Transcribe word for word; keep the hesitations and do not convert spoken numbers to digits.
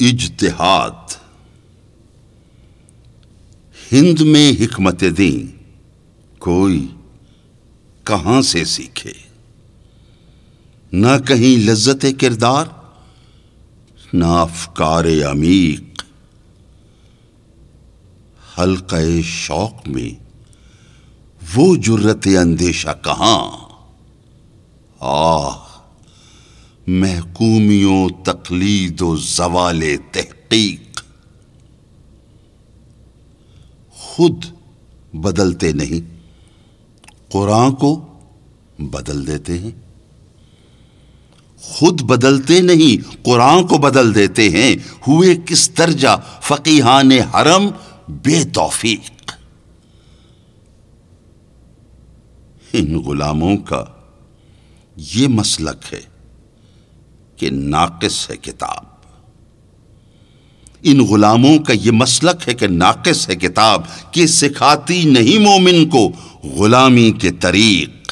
اجتہاد۔ ہند میں حکمت دین کوئی کہاں سے سیکھے، نہ کہیں لذت کردار، نہ افکار عمیق۔ حلقہ شوق میں وہ جرت اندیشہ کہاں، آہ محکومیوں تقلید و زوال تحقیق۔ خود بدلتے نہیں، قرآن کو بدل دیتے ہیں۔ خود بدلتے نہیں، قرآن کو بدل دیتے ہیں۔ ہوئے کس درجہ فقیہان حرم بے توفیق۔ ان غلاموں کا یہ مسلک ہے کہ ناقص ہے کتاب۔ ان غلاموں کا یہ مسلک ہے کہ ناقص ہے کتاب، کہ سکھاتی نہیں مومن کو غلامی کے طریق۔